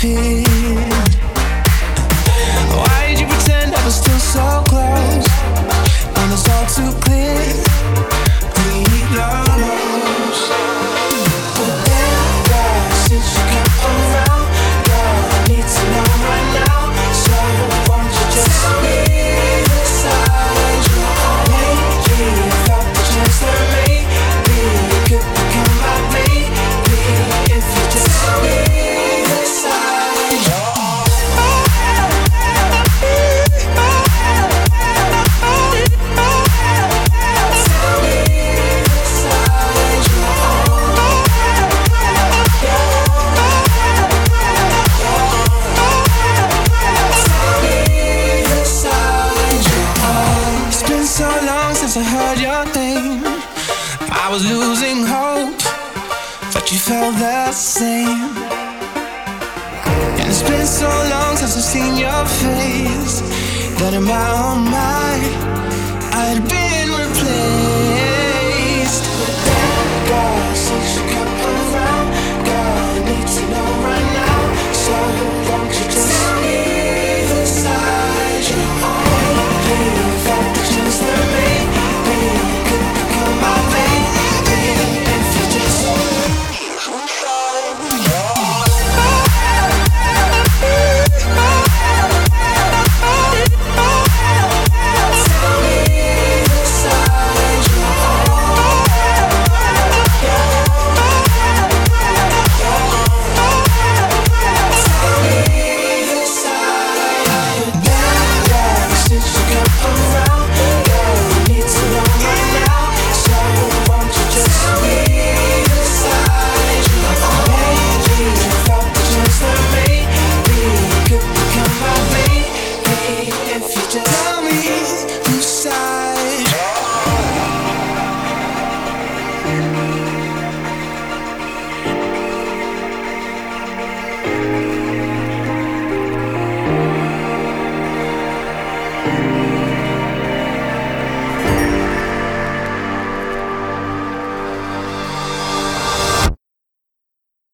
disappeared. Why did you pretend I was still so close when it's all too clear? We need love. But then, girl, since you come around, girl, I need to know right now. So won't you just tell me inside you? Lately, I felt the chance that maybe you could become my baby if you just tell me inside you. Since I heard your name, I was losing hope, but you felt the same. And it's been so long since I've seen your face that in my own mind I'd been replaced.